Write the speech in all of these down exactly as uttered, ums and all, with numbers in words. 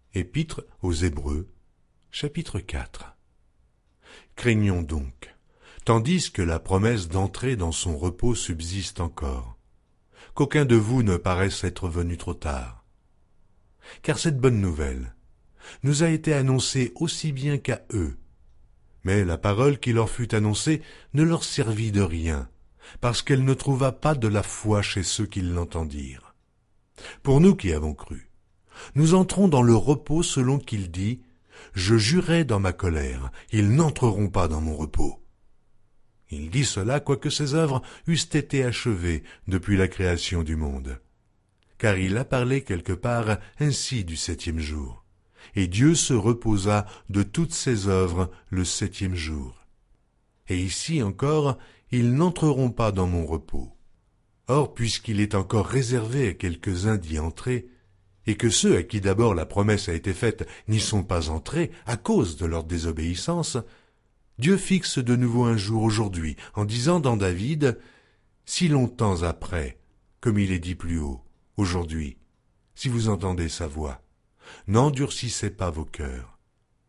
Épître aux Hébreux, chapitre quatre. Craignons donc, tandis que la promesse d'entrer dans son repos subsiste encore, qu'aucun de vous ne paraisse être venu trop tard. Car cette bonne nouvelle nous a été annoncée aussi bien qu'à eux, mais la parole qui leur fut annoncée ne leur servit de rien, parce qu'elle ne trouva pas de la foi chez ceux qui l'entendirent. Pour nous qui avons cru, nous entrons dans le repos selon qu'il dit « Je jurai dans ma colère, ils n'entreront pas dans mon repos ». Il dit cela quoique ses œuvres eussent été achevées depuis la création du monde. Car il a parlé quelque part ainsi du septième jour. Et Dieu se reposa de toutes ses œuvres le septième jour. Et ici encore, ils n'entreront pas dans mon repos. Or, puisqu'il est encore réservé à quelques-uns d'y entrer, et que ceux à qui d'abord la promesse a été faite n'y sont pas entrés à cause de leur désobéissance, Dieu fixe de nouveau un jour aujourd'hui, en disant dans David, « Si longtemps après, comme il est dit plus haut, aujourd'hui, si vous entendez sa voix, n'endurcissez pas vos cœurs.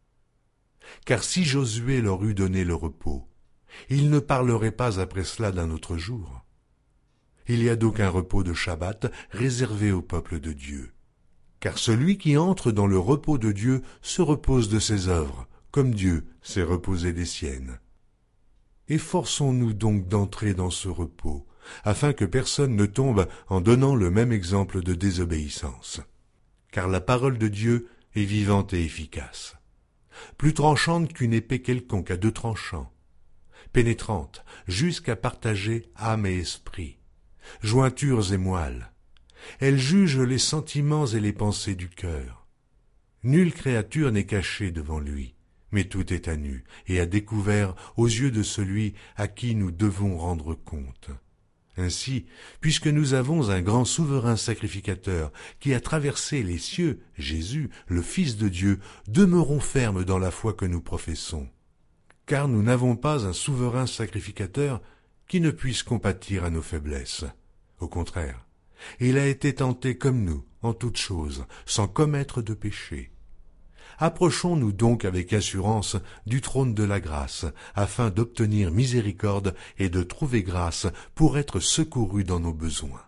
Car si Josué leur eût donné le repos, il ne parlerait pas après cela d'un autre jour. Il y a donc un repos de Shabbat réservé au peuple de Dieu. Car celui qui entre dans le repos de Dieu se repose de ses œuvres, comme Dieu s'est reposé des siennes. Efforçons-nous donc d'entrer dans ce repos, afin que personne ne tombe en donnant le même exemple de désobéissance. Car la parole de Dieu est vivante et efficace, plus tranchante qu'une épée quelconque à deux tranchants, pénétrante jusqu'à partager âme et esprit, jointures et moelles. Elle juge les sentiments et les pensées du cœur. Nulle créature n'est cachée devant lui, mais tout est à nu et à découvert aux yeux de celui à qui nous devons rendre compte. Ainsi, puisque nous avons un grand souverain sacrificateur qui a traversé les cieux, Jésus, le Fils de Dieu, demeurons fermes dans la foi que nous professons. Car nous n'avons pas un souverain sacrificateur qui ne puisse compatir à nos faiblesses. Au contraire, il a été tenté comme nous, en toutes choses, sans commettre de péché. Approchons-nous donc avec assurance du trône de la grâce, afin d'obtenir miséricorde et de trouver grâce pour être secourus dans nos besoins.